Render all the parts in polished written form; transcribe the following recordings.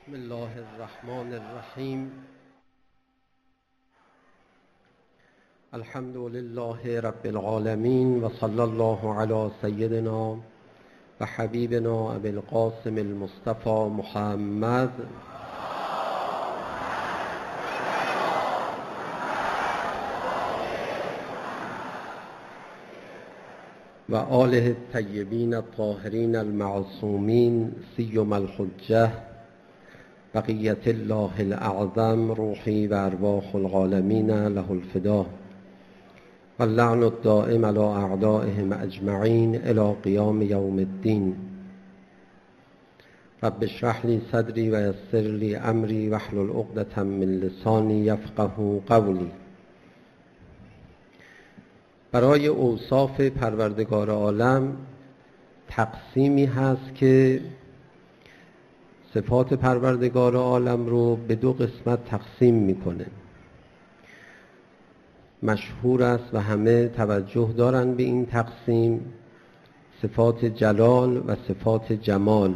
بسم الله الرحمن الرحیم. الحمد لله رب العالمین و صلی الله علی سیدنا و حبیبنا ابی القاسم المصطفى محمد و آله الطیبین الطاهرین المعصومین سیما الحجة بقیت الله الاعظم روحی و ارواح العالمین له الفدا و اللعن الدائم علی اعدائهم اجمعین الی قیام یوم الدین. رب اشرح لی صدری و یسر لی امری واحلل عقدة من لسانی یفقهوا قولی. برای اوصاف پروردگار عالم تقسیمی هست که صفات پروردگار عالم رو به دو قسمت تقسیم میکنه. مشهور است و همه توجه دارن به این تقسیم: صفات جلال و صفات جمال.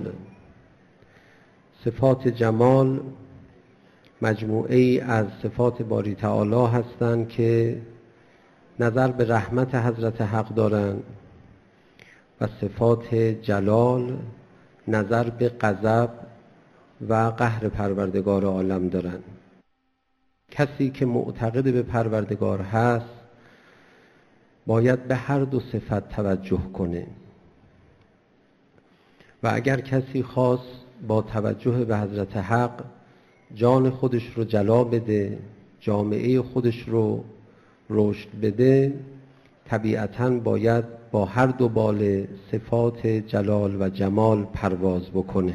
صفات جمال مجموعه ای از صفات باری تعالی هستند که نظر به رحمت حضرت حق دارند و صفات جلال نظر به غضب و قهر پروردگار عالم دارند. کسی که معتقد به پروردگار هست باید به هر دو صفت توجه کنه و اگر کسی خواست با توجه به حضرت حق جان خودش رو جلا بده، جامعه خودش رو رشد بده، طبیعتاً باید با هر دو بال صفات جلال و جمال پرواز بکنه.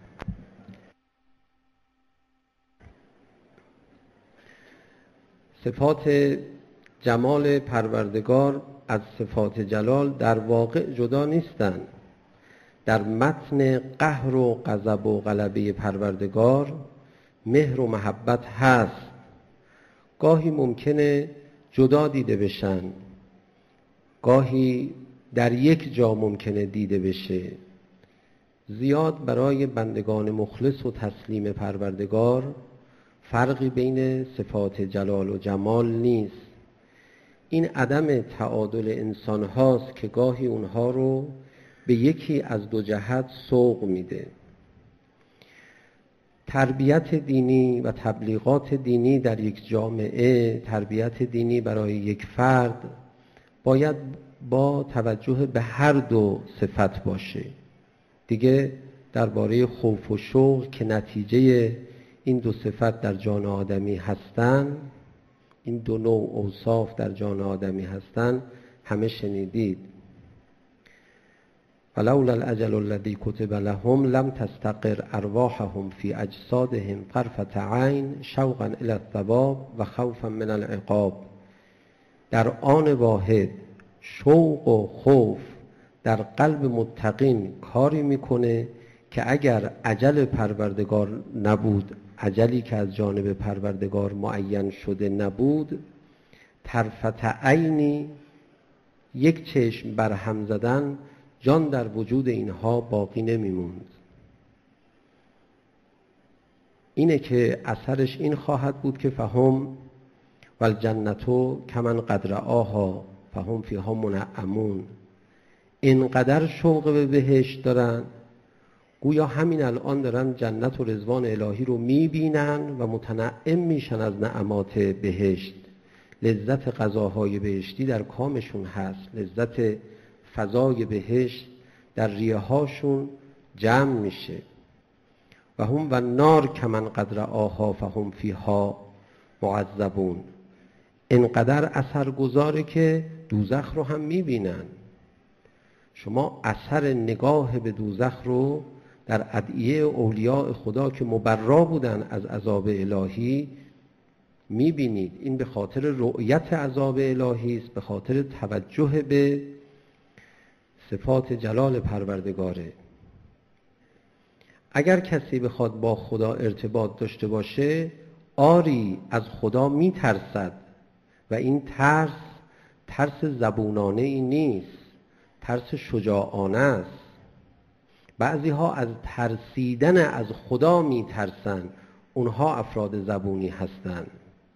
صفات جمال پروردگار از صفات جلال در واقع جدا نیستند. در متن قهر و غضب و غلبه پروردگار مهر و محبت هست. گاهی ممکنه جدا دیده بشن، گاهی در یک جا ممکنه دیده بشه. زیاد برای بندگان مخلص و تسلیم پروردگار فرقی بین صفات جلال و جمال نیست. این عدم تعادل انسان هاست که گاهی اونها رو به یکی از دو جهت سوق میده. تربیت دینی و تبلیغات دینی در یک جامعه، تربیت دینی برای یک فرد باید با توجه به هر دو صفت باشه. دیگه درباره خوف و شوق که نتیجه این دو صفت در جان آدمی هستن، این دو نوع اوصاف در جان آدمی هستن، همه شنیدید. ولولا الاجل الذی کتب لهم لم تستقر ارواحهم فی اجسادهم طرفة عین شوقا الی الثواب و خوفا من العقاب. در آن واحد شوق و خوف در قلب متقین کاری میکنه که اگر اجل پروردگار نبود، اجلی که از جانب پروردگار معین شده نبود، طرفة عینی، یک چشم برهم زدن، جان در وجود اینها باقی نمیموند. اینه که اثرش این خواهد بود که فهم والجنتو کمن قد رآها فهم فیها منعمون. اینقدر شوق به بهشت دارن گویا همین الان دارن جنت و رضوان الهی رو میبینن و متنعم میشن از نعمات بهشت. لذت غذاهای بهشتی در کامشون هست، لذت فضای بهشت در ریه هاشون جمع میشه. و هم و نار کمن قد رآها فهم فیها معذبون. اینقدر اثر گذاره که دوزخ رو هم میبینن. شما اثر نگاه به دوزخ رو در ادعیه اولیاء خدا که مبرا بودن از عذاب الهی میبینید. این به خاطر رؤیت عذاب الهی است، به خاطر توجه به صفات جلال پروردگاره. اگر کسی بخواد با خدا ارتباط داشته باشه، آری از خدا میترسد و این ترس زبونانه ای نیست، ترس شجاعانه است. بعضی ها از ترسیدن از خدا می ترسن، اونها افراد زبونی هستند.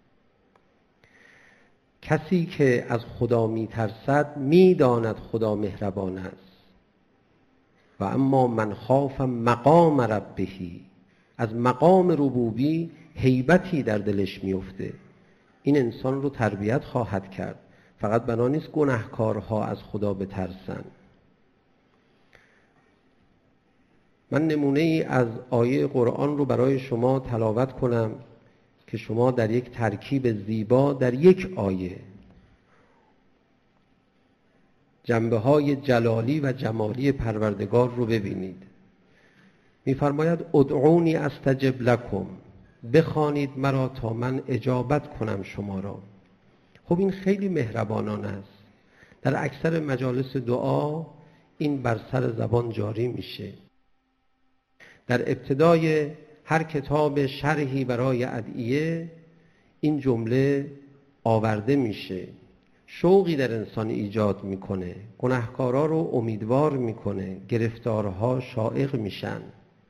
کسی که از خدا می ترسد می داند خدا مهربان است. و اما من خاف مقام ربه، از مقام ربوبی هیبتی در دلش میفته، این انسان رو تربیت خواهد کرد. فقط بنا نیست گناهکارها از خدا بترسن. من نمونه ای از آیه قرآن رو برای شما تلاوت کنم که شما در یک ترکیب زیبا در یک آیه جنبه‌های جلالی و جمالی پروردگار رو ببینید. می‌فرماید ادعونی استجب لکم، بخوانید مرا تا من اجابت کنم شما را. خب این خیلی مهربانانه است. در اکثر مجالس دعا این بر سر زبان جاری میشه. در ابتدای هر کتاب شرحی برای ادعیه این جمله آورده میشه. شوقی در انسان ایجاد میکنه، گناهکارا رو امیدوار میکنه، گرفتارها شائق میشن.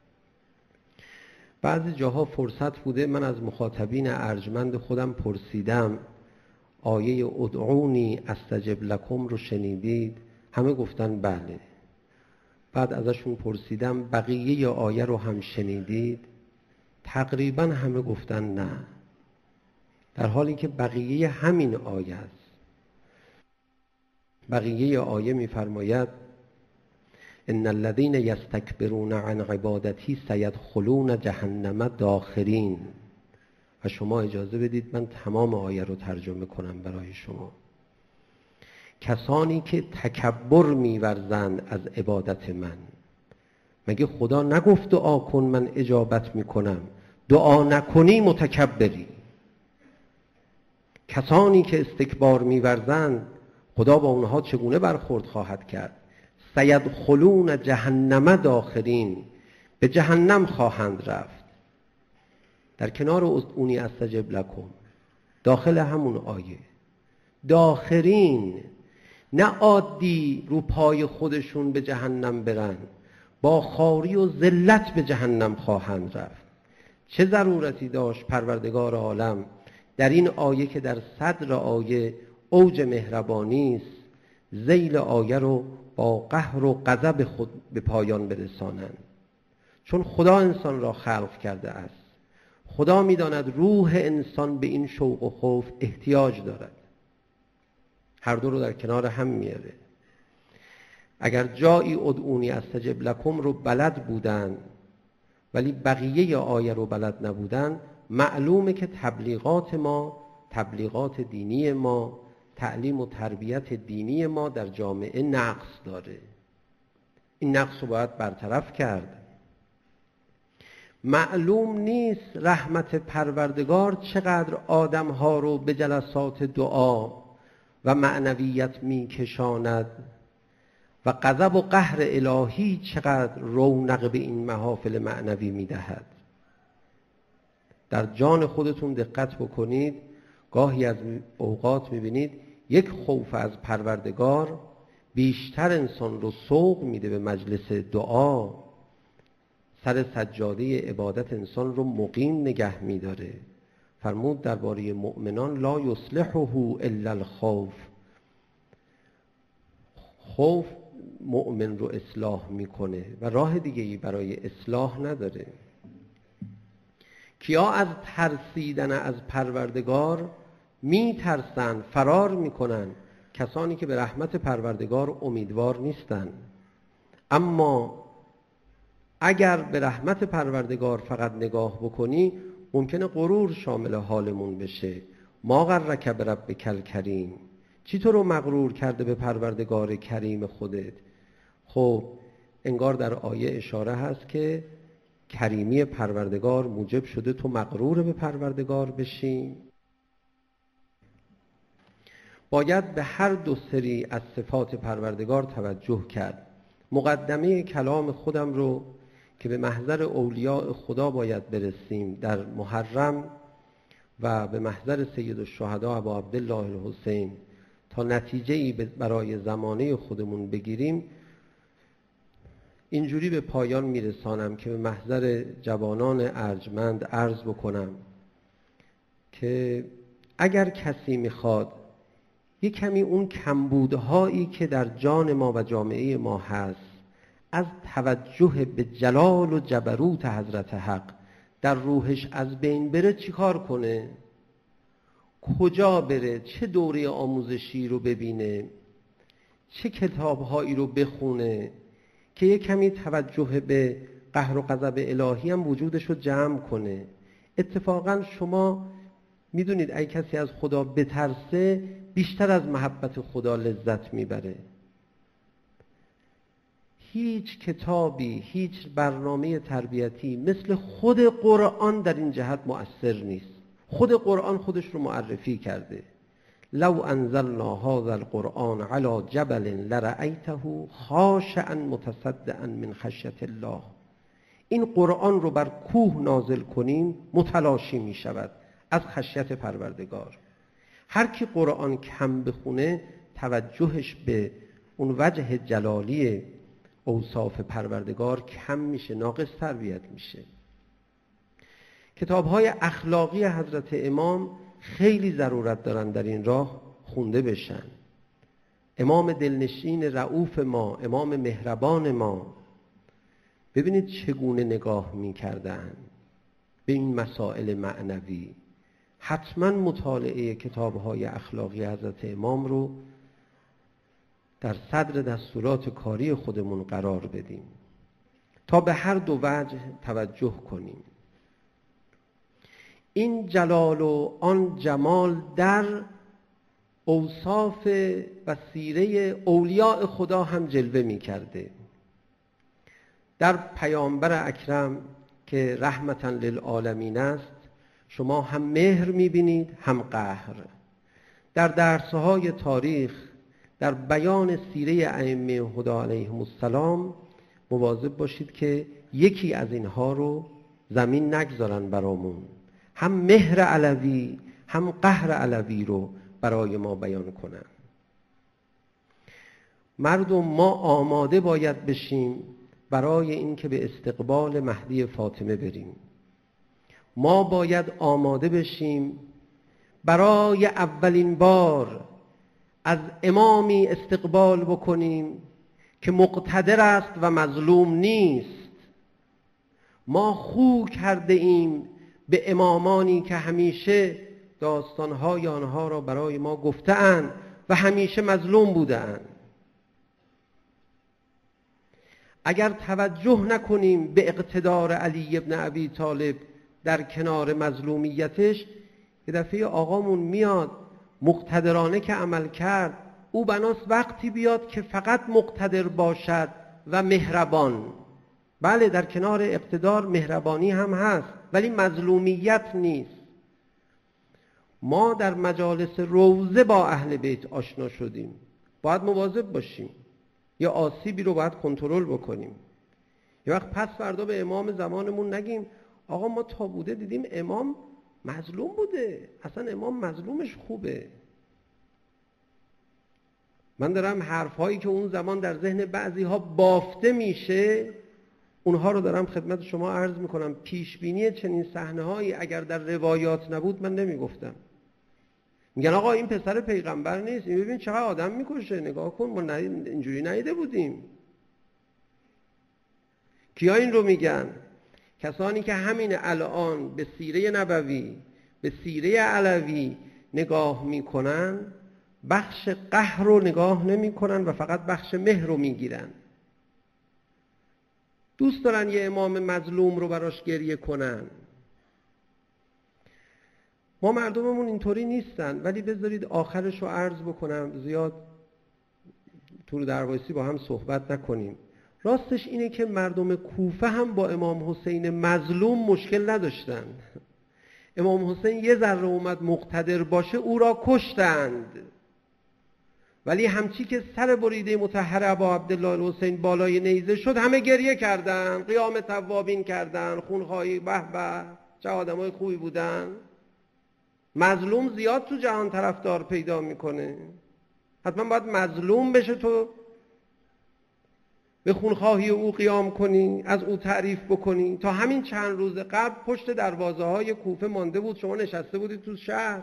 بعضی جاها فرصت بوده من از مخاطبین ارجمند خودم پرسیدم آیه ادعونی استجب لکم رو شنیدید؟ همه گفتن بله. بعد ازشون پرسیدم بقیه آیه رو هم شنیدید؟ تقریبا همه گفتن نه، در حالی که بقیه همین آیه است. بقیه آیه می‌فرماید ان الذين يستكبرون عن عبادتی سيدخلون جهنم داخرین. و شما اجازه بدید من تمام آیه رو ترجمه کنم برای شما. کسانی که تکبر می‌ورزند از عبادت من، مگه خدا نگفت دعا کن من اجابت میکنم؟ دعا نکنی متکبری. کسانی که استکبار می‌ورزند خدا با اونها چگونه برخورد خواهد کرد؟ سیدخلون جهنم داخرین، به جهنم خواهند رفت. در کنار اونی استجب لکم داخل همون آیه داخرین، نه عادی رو پای خودشون به جهنم برن، با خواری و ذلت به جهنم خواهند رفت. چه ضرورتی داشت پروردگار عالم در این آیه که در صدر آیه اوج مهربانی است، ذیل آیه رو با قهر و غضب خود به پایان برسانند؟ چون خدا انسان را خلق کرده است. خدا می‌داند روح انسان به این شوق و خوف احتیاج دارد. هر دو رو در کنار هم میاره. اگر جایی ادعونی استجب لکم رو بلد بودن ولی بقیه آیه رو بلد نبودن، معلومه که تبلیغات ما، تبلیغات دینی ما، تعلیم و تربیت دینی ما در جامعه نقص داره. این نقص رو باید برطرف کرد. معلوم نیست رحمت پروردگار چقدر آدمها رو به جلسات دعا و معنویت میکشاند و غضب و قهر الهی چقدر رونق به این محافل معنوی میدهد. در جان خودتون دقت بکنید، گاهی از اوقات میبینید یک خوف از پروردگار بیشتر انسان رو سوق میده به مجلس دعا، سر سجاده عبادت انسان رو مقیم نگه میداره. فرمود درباره مؤمنان لا یصلحه الا الخوف، خوف مؤمن رو اصلاح میکنه و راه دیگه‌ای برای اصلاح نداره. کیا از ترسیدن از پروردگار میترسن، فرار میکنن؟ کسانی که به رحمت پروردگار امیدوار نیستن. اما اگر به رحمت پروردگار فقط نگاه بکنی ممکنه غرور شامل حالمون بشه. ما غرک بربک الکریم، چی تو رو مغرور کرده به پروردگار کریم خودت؟ خب انگار در آیه اشاره هست که کریمی پروردگار موجب شده تو مغرور به پروردگار بشی. باید به هر دو سری از صفات پروردگار توجه کرد. مقدمه کلام خودم رو که به محضر اولیاء خدا باید برسیم در محرم و به محضر سید الشهدا ابا عبدالله الحسین تا نتیجه‌ای برای زمانه خودمون بگیریم، اینجوری به پایان میرسانم که به محضر جوانان ارجمند عرض بکنم که اگر کسی میخواد یک کمی اون کمبودهایی که در جان ما و جامعه ما هست از توجه به جلال و جبروت حضرت حق در روحش از بین بره، چی کار کنه؟ کجا بره؟ چه دوره آموزشی رو ببینه؟ چه کتابهایی رو بخونه که یک کمی توجه به قهر و غضب الهی هم وجودش رو جمع کنه؟ اتفاقا شما میدونید اگه کسی از خدا بترسه بیشتر از محبت خدا لذت میبره. هیچ کتابی، هیچ برنامه تربیتی مثل خود قرآن در این جهت مؤثر نیست. خود قرآن خودش رو معرفی کرده. لو انزلنا هذا القرآن على جبل لرأیته خاشعا متصدعا من خشیة الله. این قرآن رو بر کوه نازل کنیم متلاشی می شود از خشیت پروردگار. هر کی قرآن کم بخونه توجهش به اون وجه جلالی اوصاف پروردگار کم میشه، ناقص تربیت میشه. کتاب‌های اخلاقی حضرت امام خیلی ضرورت دارن در این راه خونده بشن. امام دلنشین رؤوف ما، امام مهربان ما، ببینید چگونه نگاه می‌کردن به این مسائل معنوی. حتما مطالعه کتاب‌های اخلاقی حضرت امام رو در صدر دستورات کاری خودمون قرار بدیم تا به هر دو وجه توجه کنیم. این جلال و آن جمال در اوصاف و سیره اولیاء خدا هم جلوه می کرده. در پیامبر اکرم که رحمتا للعالمین است شما هم مهر می بینید هم قهر. در درسهای تاریخ، در بیان سیره ائمه هدی علیهم السلام مواظب باشید که یکی از اینها رو زمین نگذارن برامون. هم مهر علوی هم قهر علوی رو برای ما بیان کنن. مردم ما آماده باید بشیم برای اینکه به استقبال مهدی فاطمه بریم. ما باید آماده بشیم برای اولین بار از امامی استقبال بکنیم که مقتدر است و مظلوم نیست. ما خو کرده ایم به امامانی که همیشه داستانهای آنها را برای ما گفته‌اند و همیشه مظلوم بوده‌اند. اگر توجه نکنیم به اقتدار علی ابن ابی طالب در کنار مظلومیتش، یه دفعه آقامون میاد مقتدرانه که عمل کرد، او بناست وقتی بیاد که فقط مقتدر باشد و مهربان. بله در کنار اقتدار مهربانی هم هست ولی مظلومیت نیست. ما در مجالس روضه با اهل بیت آشنا شدیم، باید مواظب باشیم. یا آسیبی رو باید کنترل بکنیم. یه وقت پس فردا به امام زمانمون نگیم آقا ما تا بوده دیدیم امام مظلوم بوده، اصلا امام مظلومش خوبه. من دارم حرفهایی که اون زمان در ذهن بعضی ها بافته میشه اونها رو دارم خدمت شما عرض میکنم. پیشبینی چنین صحنه هایی اگر در روایات نبود من نمیگفتم. میگن آقا این پسر پیغمبر نیست، این ببین چقدر آدم میکشه، نگاه کن ما اینجوری ندیده بودیم. کیا این رو میگن؟ کسانی که همین الان به سیره نبوی، به سیره علوی نگاه میکنن، بخش قهر رو نگاه نمیکنن و فقط بخش مهر رو میگیرن. دوست دارن یه امام مظلوم رو براش گریه کنن. ما مردممون اینطوری نیستن. ولی بذارید آخرش رو عرض بکنم، زیاد طول دروایسی با هم صحبت نکنیم. راستش اینه که مردم کوفه هم با امام حسین مظلوم مشکل نداشتن. امام حسین یه ذره اومد مقتدر باشه او را کشتند، ولی همچی که سر بریده مطهر ابا عبدالله الحسین بالای نیزه شد همه گریه کردن، قیام توابین کردن، خونخواهی، به به چه آدمای خوبی بودن. مظلوم زیاد تو جهان طرفدار پیدا میکنه. حتما باید مظلوم بشه تو به خونخواهی او قیام کنی، از او تعریف بکنی. تا همین چند روز قبل پشت دروازه های کوفه مانده بود، شما نشسته بودید تو شهر.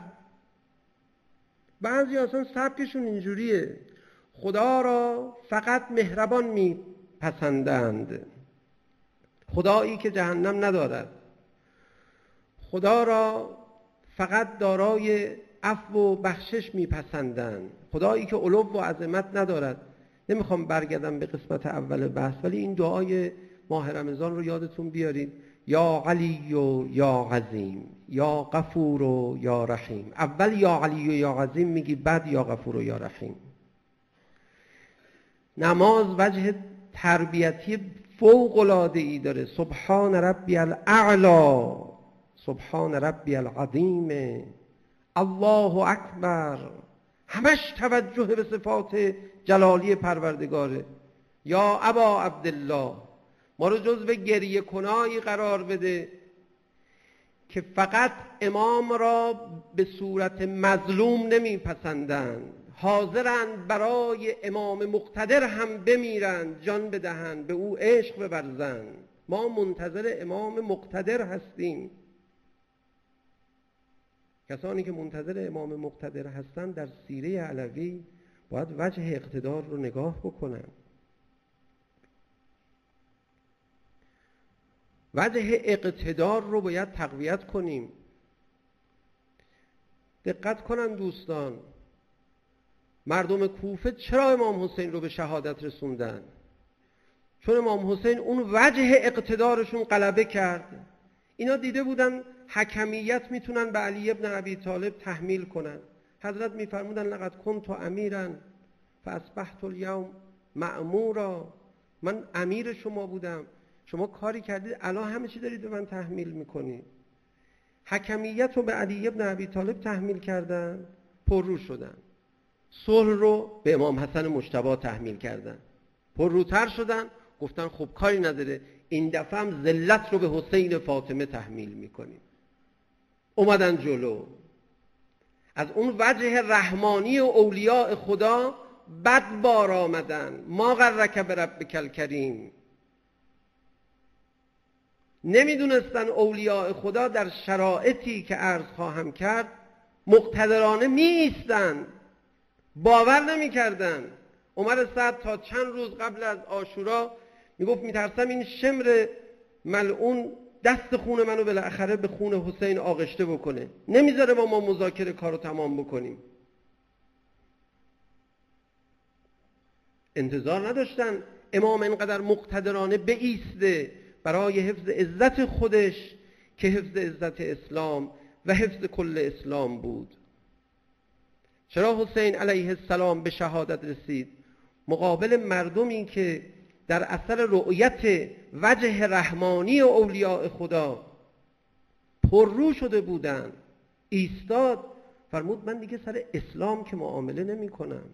بعضی اصلا سبکشون اینجوریه، خدا را فقط مهربان میپسندند، خدایی که جهنم ندارد، خدا را فقط دارای عفو و بخشش میپسندند، خدایی که علو و عظمت ندارد. نمیخوام برگردم به قسمت اول بحث، ولی این دعای ماه رمضان رو یادتون بیارید: یا علی و یا عظیم، یا غفور و یا رحیم. اول یا علی و یا عظیم میگی، بعد یا غفور و یا رحیم. نماز وجه تربیتی فوق العاده ای داره. سبحان ربی الاعلی، سبحان ربی العظیم، الله اکبر، همش توجه به صفات جلالی پروردگاره. یا ابا عبدالله، ما رو جزو گریه کنایی قرار بده که فقط امام را به صورت مظلوم نمیپسندند، حاضرند برای امام مقتدر هم بمیرند، جان بدهند، به او عشق بورزند. ما منتظر امام مقتدر هستیم. کسانی که منتظر امام مقتدر هستند در سیره علوی باید وجه اقتدار رو نگاه بکنن. وجه اقتدار رو باید تقویت کنیم. دقت کنن دوستان، مردم کوفه چرا امام حسین رو به شهادت رسوندن؟ چون امام حسین اون وجه اقتدارشون غلبه کرد. اینا دیده بودن حکمیت میتونن به علی ابن ابی طالب تحمیل کنن. حضرت میفرمودن لقد کنت امیرا فاصبحت اليوم مأمورا، من امیر شما بودم، شما کاری کردید، الان همه چی دارید به من تحمیل میکنید. حکمیت رو به علی ابن ابی طالب تحمیل کردن، پررو شدن. صلح رو به امام حسن مجتبی تحمیل کردن، پرروتر شدن، گفتن خب کاری نداره، این دفعه هم ذلت رو به حسین فاطمه تحمیل میکنیم. اومدن جلو. از اون وجه رحمانی و اولیاء خدا بد بار آمدن. ما غرک بربک الکریم. نمیدونستن اولیاء خدا در شرایطی که عرض خواهم کرد مقتدرانه می ایستن، باور نمی کردن. عمر سعد تا چند روز قبل از عاشورا میگفت میترسم این شمر ملعون دست خون منو بالاخره به خون حسین آغشته بکنه، نمیذاره با ما مذاکره کارو تمام بکنیم. انتظار نداشتن امام اینقدر مقتدرانه بایسته برای حفظ عزت خودش که حفظ عزت اسلام و حفظ کل اسلام بود. چرا حسین علیه السلام به شهادت رسید؟ مقابل مردمی که در اثر رؤیت وجه رحمانی و اولیاء خدا پررو شده بودند، ایستاد، فرمود من دیگه سر اسلام که معامله نمی کنم،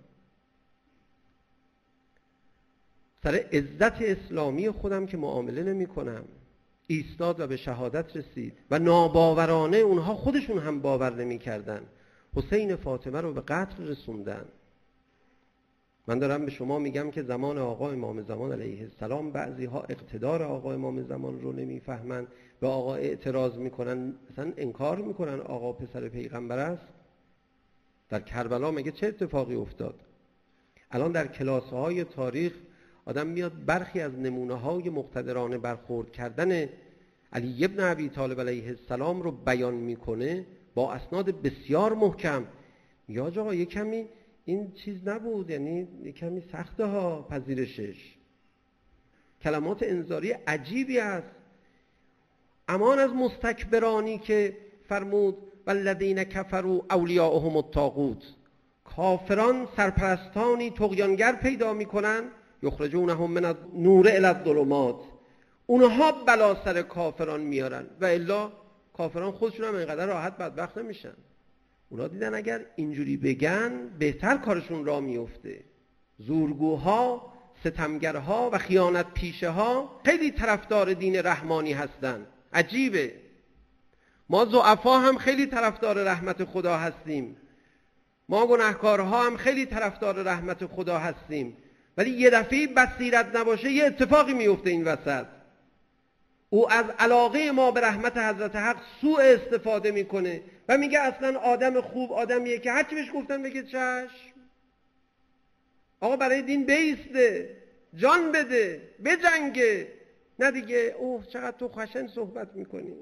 سر عزت اسلامی خودم که معامله نمی کنم. ایستاد و به شهادت رسید و ناباورانه اونها خودشون هم باور نمی کردن. حسین فاطمه رو به قتل رسوندن. من دارم به شما میگم که زمان آقا امام زمان علیه السلام بعضی ها اقتدار آقا امام زمان رو نمیفهمن، به آقا اعتراض میکنن، مثلا انکار میکنن آقا پسر پیغمبر است. در کربلا مگه چه اتفاقی افتاد؟ الان در کلاسه های تاریخ آدم میاد برخی از نمونه های مقتدرانه برخورد کردن علی ابن ابی طالب علیه السلام رو بیان میکنه با اسناد بسیار محکم. یا آقا یک کمی این چیز نبود، یعنی یک کمی سخته ها پذیرشش. کلمات انذاری عجیبی است. امان از مستکبرانی که فرمود والذین کفروا اولیاءهم الطاغوت، کافران سرپرستانی طغیانگر پیدا میکنن، یخرجونهم من النور الی الظلمات، اونها بلا سر کافران میارن و الا کافران خودشون هم اینقدر راحت بدبخت نمیشن. اونا دیدن اگر اینجوری بگن بهتر کارشون راه میفته. زورگوها، ستمگرها و خیانت پیشه ها خیلی طرفدار دین رحمانی هستن. عجیبه. ما ضعفا هم خیلی طرفدار رحمت خدا هستیم، ما گناهکارها هم خیلی طرفدار رحمت خدا هستیم، ولی یه دفعه بصیرت نباشه یه اتفاقی میفته این وسط. او از علاقه ما به رحمت حضرت حق سوء استفاده میکنه و میگه اصلا آدم خوب آدمیه که هرچی بهش گفتن بگه چشم. آقا برای دین بیسته، جان بده، بجنگه. نه دیگه اوه چقدر تو خشن صحبت میکنی.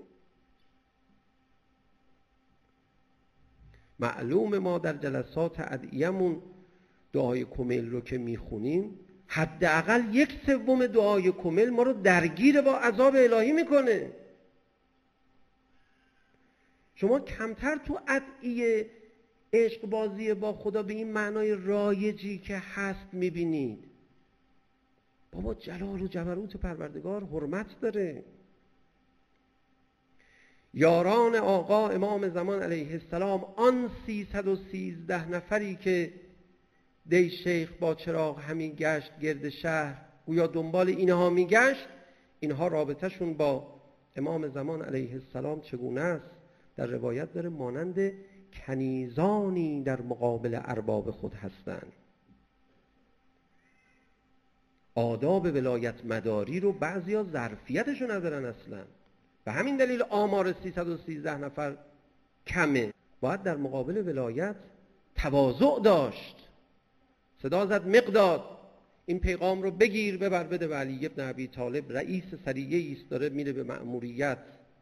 معلوم ما در جلسات ادعیه‌مون دعای کمیل رو که میخونیم، حداقل 1/3 دعای کمیل ما رو درگیر با عذاب الهی میکنه. شما کمتر تو ادعیه عشق بازی با خدا به این معنای رایجی که هست میبینید. بابا جلال و جبروت پروردگار حرمت داره. یاران آقا امام زمان علیه السلام، آن 313 نفری که دی شیخ با چراغ همین گشت گرد شهر، گویا دنبال اینها میگشت، اینها رابطهشون با امام زمان علیه السلام چگونه است؟ در روایت داره مانند کنیزانی در مقابل ارباب خود هستند. آداب ولایت مداری رو بعضیا ظرفیتشو ندارن اصلا. به همین دلیل آمار 313 نفر کمه. باید در مقابل ولایت تواضع داشت. صدا زد مقداد این پیغام رو بگیر ببر بده به علی ابن ابی طالب، رئیس سریه ایست داره میره به مأموریت.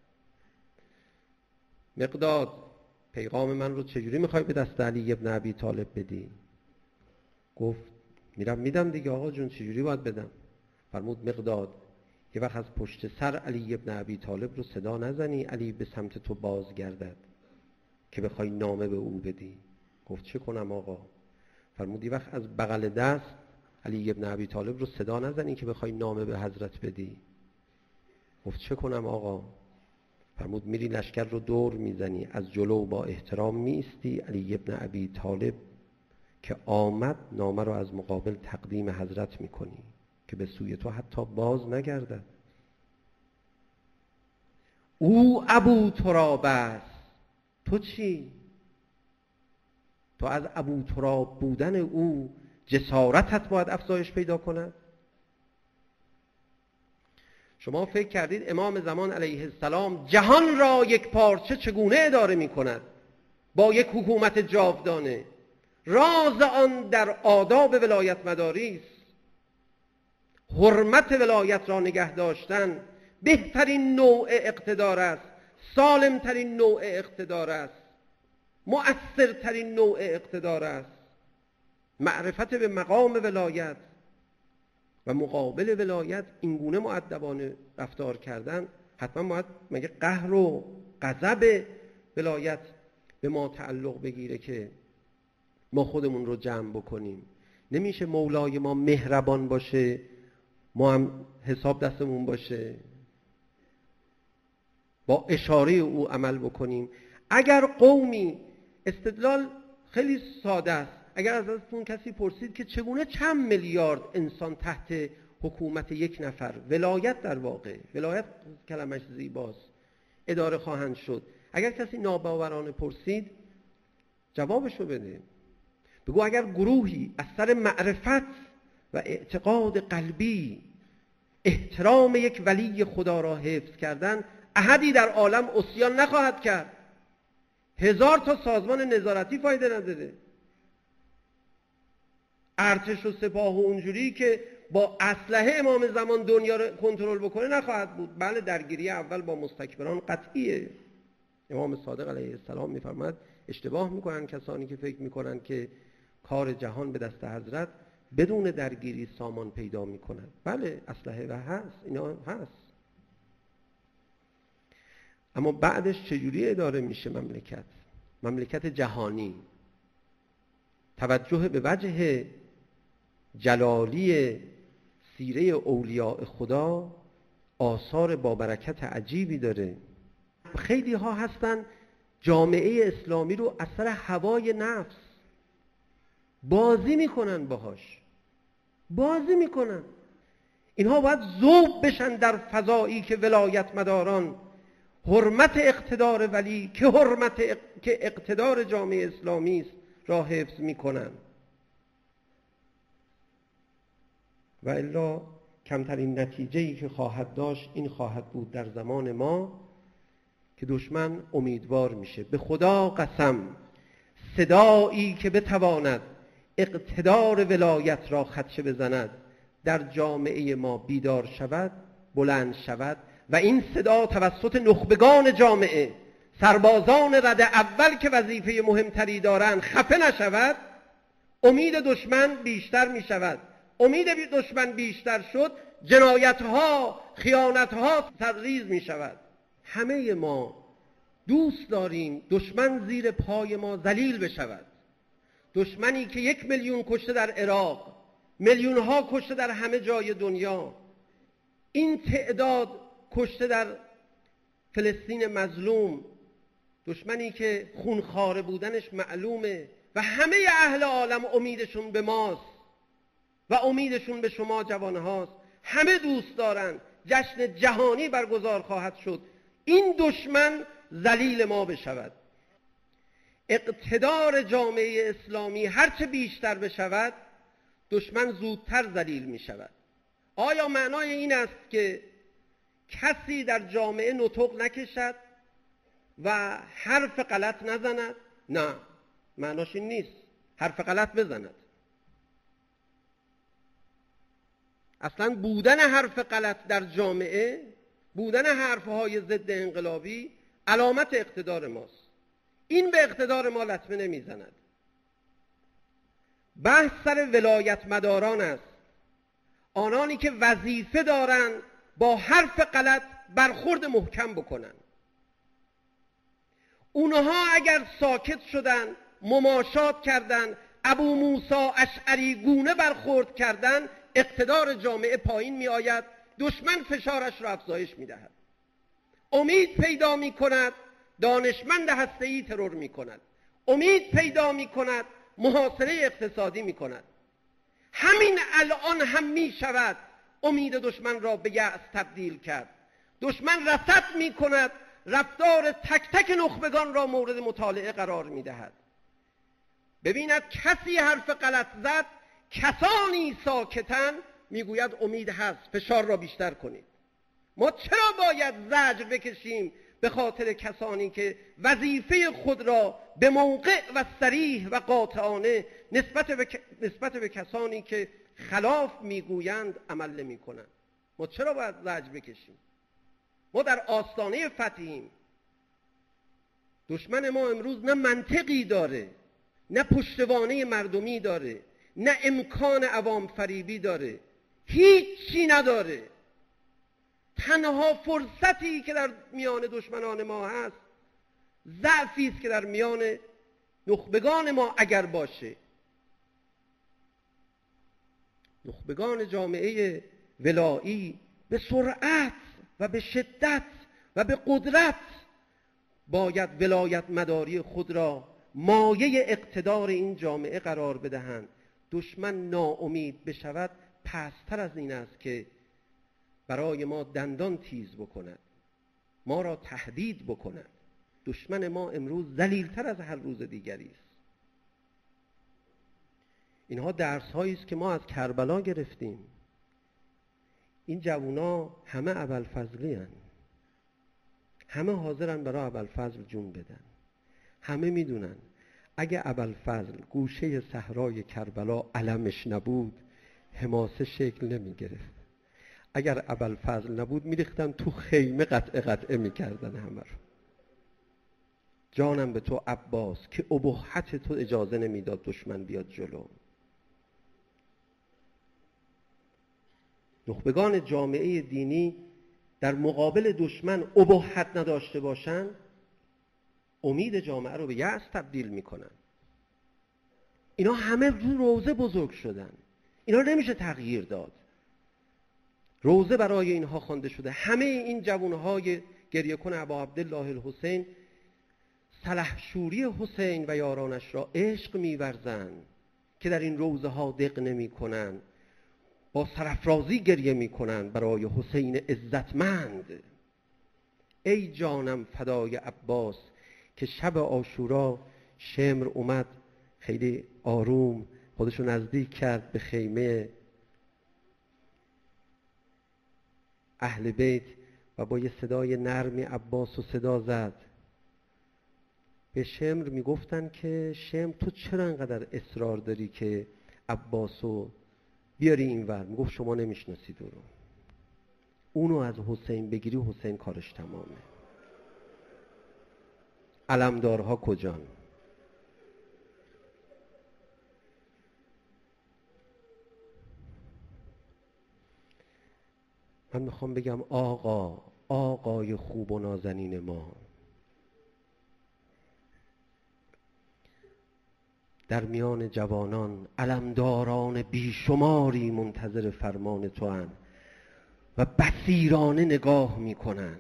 مقداد پیغام من رو چجوری میخوای به دست علی ابن ابی طالب بدی؟ گفت میرم میدم دیگه آقا جون، چجوری باید بدم؟ فرمود مقداد یه وقت از پشت سر علی ابن ابی طالب رو صدا نزنی علی به سمت تو بازگردد که بخوای نامه به او بدی. گفت چه کنم آقا؟ فرمود یه وقت از بغل دست علی ابن ابی طالب رو صدا نزنی که بخوای نامه به حضرت بدی. گفت چه کنم آقا؟ فرمود میری لشکر رو دور میزنی، از جلو با احترام میستی، علی ابن ابی طالب که آمد نامه رو از مقابل تقدیم حضرت میکنی که به سوی تو حتی باز نگردد. او ابو تراب است، تو چی؟ تو از ابو تراب بودن او جسارتت باید افزایش پیدا کند. شما فکر کردید امام زمان علیه السلام جهان را یک پارچه چگونه اداره می کند با یک حکومت جاودانه؟ راز آن در آداب ولایت مداری است. حرمت ولایت را نگه داشتن بهترین نوع اقتدار است، سالمترین نوع اقتدار است، مؤثرترین نوع اقتدار است. معرفت به مقام ولایت و مقابل ولایت اینگونه مؤدبانه رفتار کردن، حتما باید مگه قهر و غضب ولایت به ما تعلق بگیره که ما خودمون رو جمع بکنیم؟ نمیشه مولای ما مهربان باشه ما هم حساب دستمون باشه، با اشاره او عمل بکنیم. اگر قومی، استدلال خیلی ساده است، اگر ازتون کسی پرسید که چگونه چند میلیارد انسان تحت حکومت یک نفر، ولایت در واقع، ولایت کلمش زیباست، اداره خواهند شد، اگر کسی ناباورانه پرسید جوابشو بده. بگو اگر گروهی از سر معرفت و اعتقاد قلبی احترام یک ولی خدا را حفظ کردن، احدی در عالم عصیان نخواهد کرد. 1000 تا سازمان نظارتی فایده نداره. ارتش و سپاه و اونجوری که با اسلحه امام زمان دنیا رو کنترل بکنه نخواهد بود. بله درگیری اول با مستکبران قطعیه. امام صادق علیه السلام میفرماید اشتباه میکنن کسانی که فکر میکنن که کار جهان به دست حضرت بدون درگیری سامان پیدا میکنن. بله اسلحه و هست، اینا هست، اما بعدش چجوری اداره میشه مملکت جهانی؟ توجه به وجه جلالی سیره اولیاء خدا آثار با برکت عجیبی داره. خیلی ها هستن جامعه اسلامی رو از سر هوای نفس بازی میکنن، بازی میکنن. اینها باید ذوب بشن در فضایی که ولایت مداران حرمت اقتدار ولی که اقتدار جامعه اسلامی است را حفظ میکنن. و الا کمترین نتیجه‌ای که خواهد داشت این خواهد بود در زمان ما که دشمن امیدوار میشه. به خدا قسم صدایی که بتواند اقتدار ولایت را خدشه بزند در جامعه ما بیدار شود، بلند شود و این صدا توسط نخبگان جامعه، سربازان رده اول که وظیفه مهمتری دارند خفه نشود، امید دشمن بیشتر می شود. امید دشمن بیشتر شد، جنایت‌ها، خیانت‌ها سرریز می شود. همه ما دوست داریم دشمن زیر پای ما ذلیل بشود. دشمنی که 1 میلیون کشته در عراق، میلیون‌ها کشته در همه جای دنیا، این تعداد کشته در فلسطین مظلوم، دشمنی که خونخواره بودنش معلومه و همه اهل عالم امیدشون به ماست و امیدشون به شما جوانهاست. همه دوست دارن جشن جهانی برگزار خواهد شد این دشمن ذلیل ما بشود. اقتدار جامعه اسلامی هرچه بیشتر بشود، دشمن زودتر ذلیل می شود. آیا معنای این است که کسی در جامعه نطق نکشد و حرف غلط نزند؟ نه، معناش این نیست. حرف غلط بزند. اصلا بودن حرف غلط در جامعه، بودن حرفهای ضد انقلابی علامت اقتدار ماست. این به اقتدار ما لطمه نمیزند. بحث سر ولایت مداران است، آنانی که وظیفه دارند با حرف غلط برخورد محکم بکنن. اونها اگر ساکت شدن، مماشات کردن، ابو موسی اشعری گونه برخورد کردن، اقتدار جامعه پایین می آید، دشمن فشارش را افزایش می دهد. امید پیدا می کند، دانشمند هسته‌ای ترور می کند. امید پیدا می کند، محاصره اقتصادی می کند. همین الان هم می شود امید دشمن را به یأس تبدیل کرد. دشمن رصد می کند، رفتار تک تک نخبگان را مورد مطالعه قرار می دهد. ببیند کسی حرف غلط زد، کسانی ساکتن، میگوید امید هست، فشار را بیشتر کنید. ما چرا باید زجر بکشیم به خاطر کسانی که وظیفه خود را به موقع و صریح و قاطعانه نسبت به کسانی که خلاف میگویند عمل نمی کنند؟ ما چرا باید زجر بکشیم؟ ما در آستانه فتحیم. دشمن ما امروز نه منطقی داره، نه پشتوانه مردمی داره، نه امکان عوام فریبی داره، هیچی نداره. تنها فرصتی که در میان دشمنان ما هست ضعفی است که در میان نخبگان ما اگر باشه. نخبگان جامعه ولایی به سرعت و به شدت و به قدرت باید ولایت مداری خود را مایه اقتدار این جامعه قرار بدهند. دشمن ناامید بشود، پستر از این است که برای ما دندان تیز بکند، ما را تهدید بکند. دشمن ما امروز ذلیل‌تر از هر روز دیگری است. اینها درس‌هایی است که ما از کربلا گرفتیم. این جوونا همه ابوالفضلی هستند، همه حاضرن برای ابوالفضل جون بدن. همه میدونن اگه ابوالفضل گوشه صحرای کربلا علمش نبود، حماسه شکل نمی گرفت. اگر ابوالفضل نبود میریختن تو خیمه، قطعه میکردن همه رو. جانم به تو عباس که ابهت تو اجازه نمیداد دشمن بیاد جلو. نخبگان جامعه دینی در مقابل دشمن ابهت نداشته باشند، امید جامعه رو به یأس تبدیل میکنن. اینا همه روزه بزرگ شدن، اینا نمیشه تغییر داد. روزه برای اینها خوانده شده. همه این جوانهای گریه کن ابا عبدالله الحسین سلحشوری حسین و یارانش را عشق می‌ورزند که در این روزه ها دق نمی‌کنند، با سرافرازی گریه می‌کنند برای حسین عزتمند. ای جانم فدای عباس که شب عاشورا شمر اومد خیلی آروم خودشو نزدیک کرد به خیمه اهل بیت و با یه صدای نرمی عباس رو صدا زد. به شمر میگفتن که شمر تو چرا انقدر اصرار داری که عباس رو بیاری اینور؟ میگفت شما نمیشناسید او رو، اونو از حسین بگیری حسین کارش تمامه. علمدارها کجان؟ من میخوام بگم آقای خوب و نازنین ما، در میان جوانان علمداران بیشماری منتظر فرمان تو هن و بصیرانه نگاه میکنن.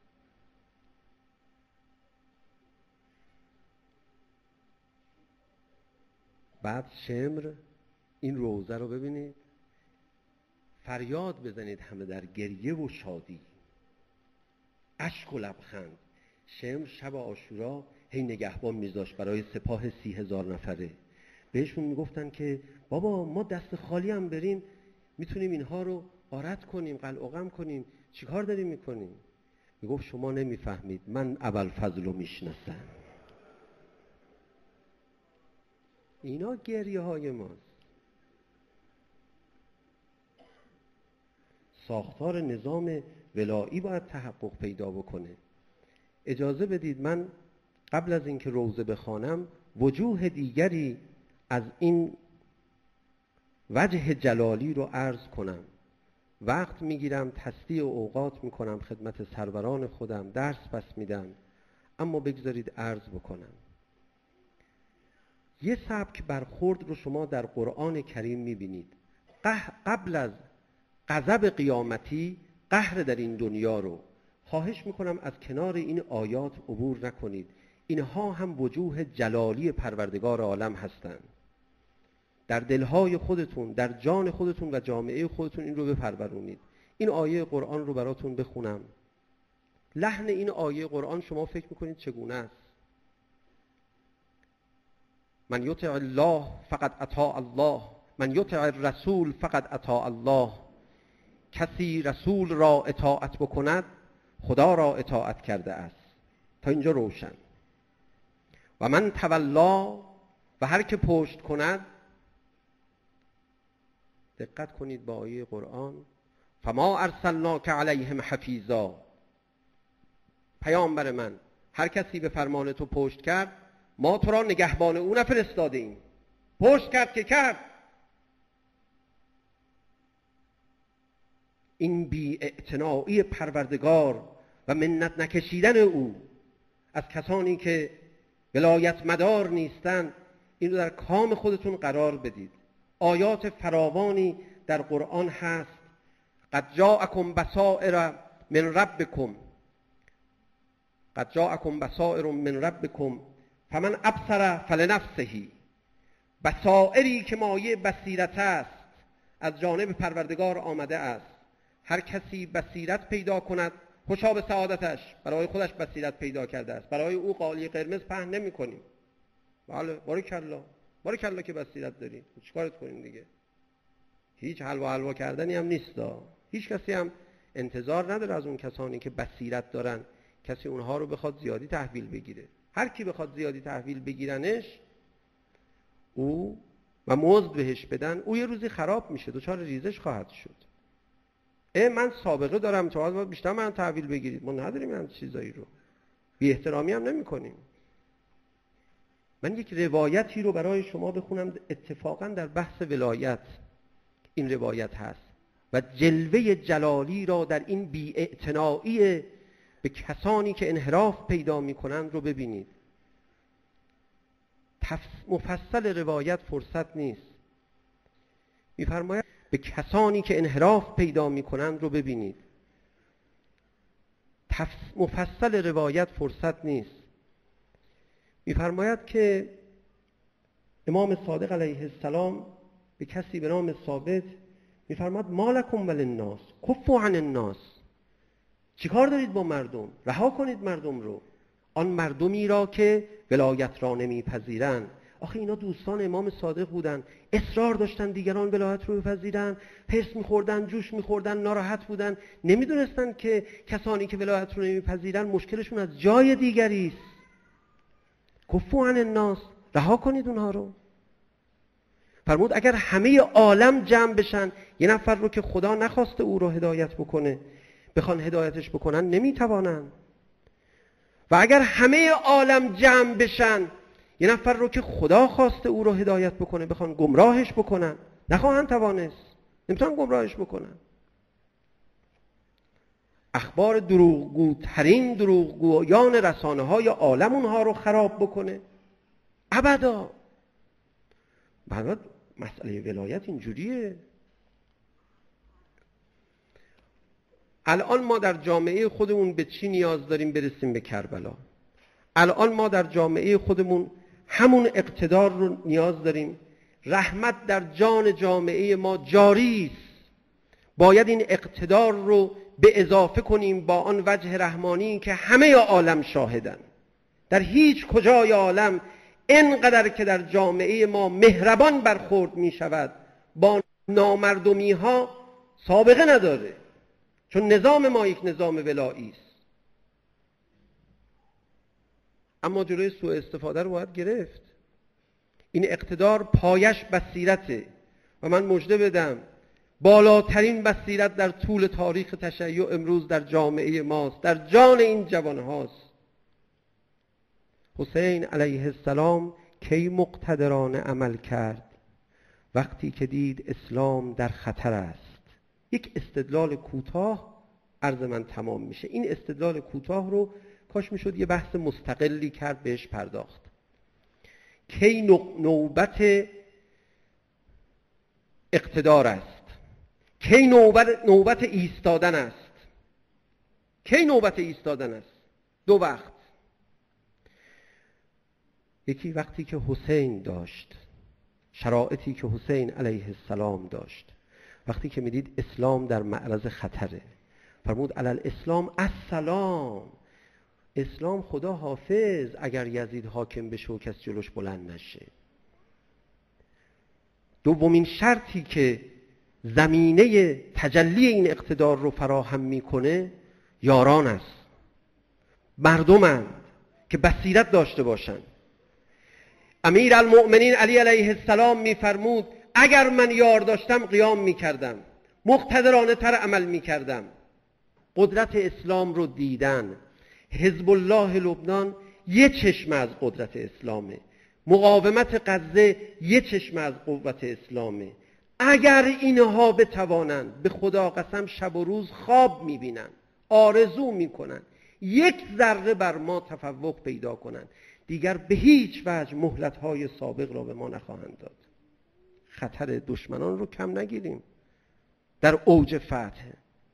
بعد شمر این روزه رو ببینید، فریاد بزنید همه در گریه و شادی، اشک و لبخند. شمر شب عاشورا هی نگهبان میذاشت برای سپاه 30,000 نفره. بهشون میگفتن که بابا ما دست خالی هم بریم میتونیم اینها رو غارت کنیم، قلع کنیم، چیکار داریم میکنیم؟ میگفت شما نمیفهمید، من ابوالفضل رو میشناسم. اینا گریه های ماست. ساختار نظام ولایی باید تحقق پیدا بکنه. اجازه بدید من قبل از اینکه روزه بخوانم وجوه دیگری از این وجه جلالی رو عرض کنم. وقت میگیرم، تسلیه اوقات میکنم خدمت سروران خودم، درس پس میدم، اما بگذارید عرض بکنم. یه سبک برخورد رو شما در قرآن کریم میبینید. قبل از غضب قیامتی، قهر در این دنیا رو خواهش میکنم از کنار این آیات عبور نکنید. اینها هم وجوه جلالی پروردگار عالم هستند. در دلهای خودتون، در جان خودتون و جامعه خودتون این رو بپرورونید. این آیه قرآن رو براتون بخونم. لحن این آیه قرآن شما فکر میکنید چگونه است؟ من یطع الله فقد اطاع الله، من یطع الرسول فقد اطاع الله. کسی رسول را اطاعت بکند خدا را اطاعت کرده است. تا اینجا روشن. و من تولا، و هر که پشت کند، دقت کنید با آیه قرآن، فما ارسلناک علیهم حفیظا. پیامبر من، هر کسی به فرمان تو پشت کرد ما تو را نگهبان او نفرستاده ایم. پشت کرد که کرد. این بی اعتنایی پروردگار و منت نکشیدن او از کسانی که ولایت مدار نیستند، این رو در کام خودتون قرار بدید. آیات فراوانی در قرآن هست. قد جاءکم بصائر من ربکم، قد جاءکم بصائر من ربکم فمن ابصر فلنفسه. بصائری که مایه بصیرت است از جانب پروردگار آمده است. هر کسی بصیرت پیدا کند خوشا به سعادتش، برای خودش بصیرت پیدا کرده است. برای او قالی قرمز پهن نمی کنیم. بله، باریکالله که بصیرت داری، چیکارت کنیم دیگه؟ هیچ حلوا کردنی هم نیست. هیچ کسی هم انتظار نداره از اون کسانی که بصیرت دارن کسی اونها رو بخواد زیادی تحویل بگیره. هر کی بخواد زیادی تحویل بگیرنش او و مزد بهش بدن، او یه روزی خراب میشه، دچار ریزش خواهد شد. من سابقه دارم، تو بیشتر من تحویل بگیرید. ما نداریم این چیزایی رو، بی احترامی هم نمی کنیم. من یک روایتی رو برای شما بخونم، اتفاقا در بحث ولایت این روایت هست و جلوه جلالی را در این بی اعتنایی به کسانی که انحراف پیدا می کنند رو ببینید. مفصل روایت فرصت نیست. می‌فرماید به کسانی که انحراف پیدا می کنند رو ببینید. مفصل روایت فرصت نیست. می‌فرماید که امام صادق علیه السلام به کسی به نام ثابت می‌فرماید مالکم وللناس کفوا عن الناس. چیکار دارید با مردم؟ رها کنید مردم رو. آن مردمی را که ولایت را نمیپذیرند، آخه اینا دوستان امام صادق بودن، اصرار داشتن دیگران ولایت رو بپذیرن، حرص می‌خوردن، جوش می‌خوردن، ناراحت بودن، نمیدونستن که کسانی که ولایت رو نمیپذیرن مشکلشون از جای دیگری است. کفوا عن الناس، رها کنید اونها رو. فرمود اگر همه عالم جمع بشن یه نفر رو که خدا نخواسته او رو هدایت بکنه بخوان هدایتش بکنن نمیتوانن، و اگر همه عالم جمع بشن یه نفر رو که خدا خواسته او رو هدایت بکنه بخوان گمراهش بکنن نخواهند توانست، نمیتونن گمراهش بکنن. اخبار دروغگوترین دروغگویان رسانه های عالم اونها رو خراب بکنه؟ ابدا. بعد مسئله ولایت اینجوریه. الان ما در جامعه خودمون به چی نیاز داریم برسیم؟ به کربلا. الان ما در جامعه خودمون همون اقتدار رو نیاز داریم. رحمت در جان جامعه ما جاری است. باید این اقتدار رو به اضافه کنیم با آن وجه رحمانی که همه عالم شاهدن. در هیچ کجای عالم اینقدر که در جامعه ما مهربان برخورد می شود با نامردمی ها سابقه نداره، چون نظام ما یک نظام ولایی است. اما جلوی سوء استفاده رو باید گرفت. این اقتدار پایش بصیرته و من مژده بدم بالاترین بصیرت در طول تاریخ تشیع امروز در جامعه ماست، در جان این جوان هاست. حسین علیه السلام کی مقتدرانه عمل کرد؟ وقتی که دید اسلام در خطر است. یک استدلال کوتاه عرض من تمام میشه. این استدلال کوتاه رو کاش میشد یه بحث مستقلی کرد بهش پرداخت. کی نوبت اقتدار است؟ کی نوبت ایستادن است؟ کی نوبت ایستادن است؟ دو وقت. یکی وقتی که حسین داشت، شرایطی که حسین علیه السلام داشت، وقتی که میدید اسلام در معرض خطره، فرمود علی الاسلام السلام، اسلام خدا حافظ اگر یزید حاکم بشه و کس جلوش بلند نشه. دومین شرطی که زمینه تجلی این اقتدار رو فراهم میکنه یاران است، مردمند که بصیرت داشته باشند. امیر المؤمنین علی علیه السلام میفرمود اگر من یار داشتم قیام میکردم، مقتدرانه تر عمل میکردم. قدرت اسلام رو دیدن. حزب الله لبنان یه چشم از قدرت اسلامه، مقاومت غزه یه چشم از قوت اسلامه. اگر اینها بتوانند، به خدا قسم شب و روز خواب میبینن، آرزو میکنن یک ذره بر ما تفوق پیدا کنن، دیگر به هیچ وجه مهلت‌های سابق را به ما نخواهند داد. خطر دشمنان رو کم نگیریم در اوج فتح.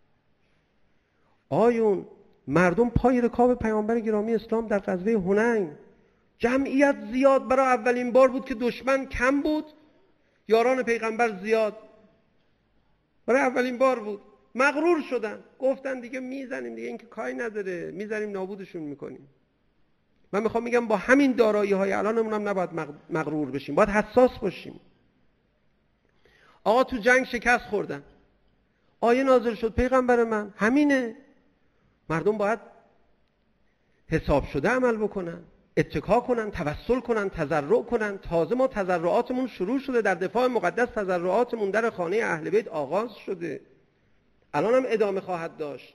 آیون مردم پای رکاب پیامبر گرامی اسلام در غزوه حنین، جمعیت زیاد، برای اولین بار بود که دشمن کم بود، یاران پیغمبر زیاد، برای اولین بار بود. مغرور شدن، گفتن دیگه میزنیم، دیگه این که کاری نداره، میزنیم نابودشون میکنیم. من میخوام میگم با همین دارایی های الانمون هم نباید مغرور بشیم، باید حساس باشیم. آقا تو جنگ شکست خوردن، آیه نازل شد پیغمبر من همینه، مردم باید حساب شده عمل بکنن، اتکا کنن، توسل کنن، تضرع کنن. تازه ما تضرعاتمون شروع شده، در دفاع مقدس تضرعاتمون در خانه اهل بیت آغاز شده، الان هم ادامه خواهد داشت.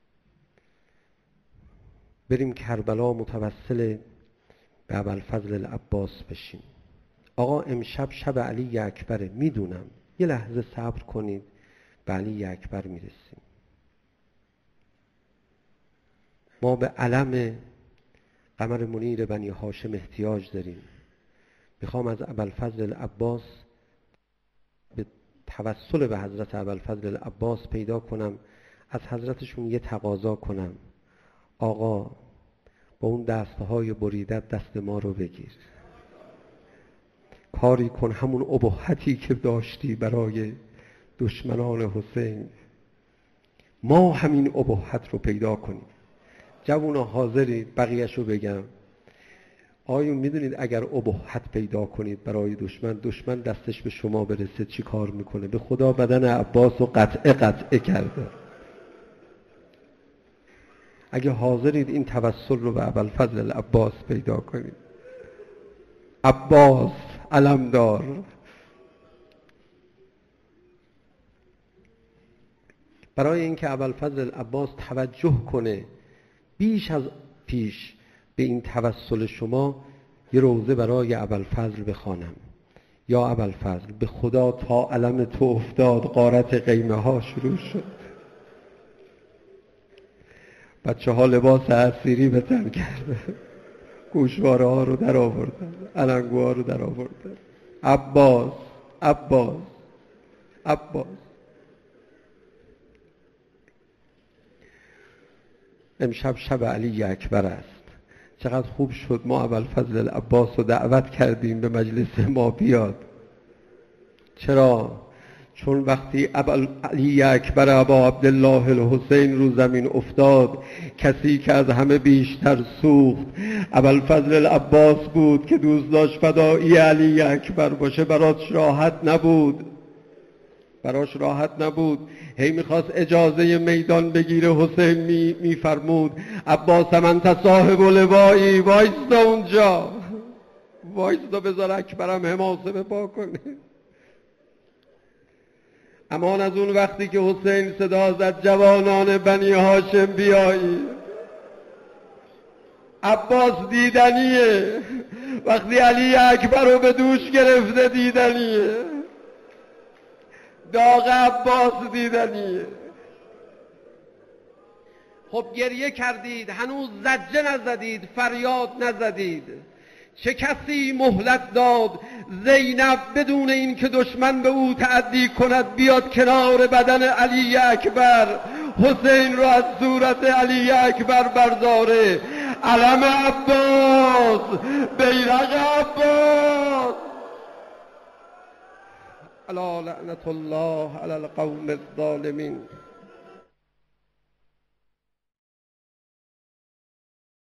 بریم کربلا متوسل به ابوالفضل العباس بشیم. آقا امشب شب علی اکبره، میدونم، یه لحظه صبر کنید، به علی اکبر میرسیم. ما به علم قمر منیر بنی هاشم احتیاج داریم. میخوام از ابوالفضل العباس به توسل به حضرت ابوالفضل العباس پیدا کنم، از حضرتشون یه تقاضا کنم. آقا با اون دستهای بریدت دست ما رو بگیر، کاری کن همون ابهتی که داشتی برای دشمنان حسین، ما همین ابهت رو پیدا کنیم. جوونا حاضری بقیه‌شو بگم؟ آقایون میدونید اگر ابهت پیدا کنید برای دشمن دستش به شما برسه چی کار میکنه؟ به خدا بدن عباس رو قطعه کرده. اگه حاضرید این توسل رو به ابوالفضل العباس پیدا کنید، عباس علمدار، برای اینکه ابوالفضل العباس توجه کنه بیش از پیش به این توسل شما، یه روزه برای ابوالفضل بخوانم. یا ابوالفضل، به خدا تا علم تو افتاد غارت قیمه ها شروع شد. بچه ها لباس اسیری به تن کرده، گوشواره ها رو در آوردن، علنگوها رو در آوردن. عباس عباس عباس. امشب شب علی اکبر است. چقدر خوب شد ما ابوالفضل العباس رو دعوت کردیم به مجلس ما بیاد. چرا؟ چون وقتی علی اکبر ابا عبدالله الحسین رو زمین افتاد، کسی که از همه بیشتر سوخت ابوالفضل العباس بود که دوست داشت فدایی علی اکبر باشه. براش راحت نبود. هی میخواست اجازه میدان بگیره. حسین میفرمود عباس من صاحب لوایی، وایستا اونجا، وایستا بذار اکبرم حماسه به پا کنه. امان از اون وقتی که حسین صدا زد جوانان بنی هاشم بیایی. عباس دیدنیه، وقتی علی اکبر رو به دوش گرفته دیدنیه، داغ عباس دیدنیه. خب گریه کردید، هنوز زجه نزدید، فریاد نزدید. چه کسی مهلت داد زینب بدون این که دشمن به او تعدی کند بیاد کنار بدن علی اکبر، حسین رو از صورت علی اکبر برداره؟ علم عباس، بیرق عباس. الا لعنت الله علی القوم الظالمین.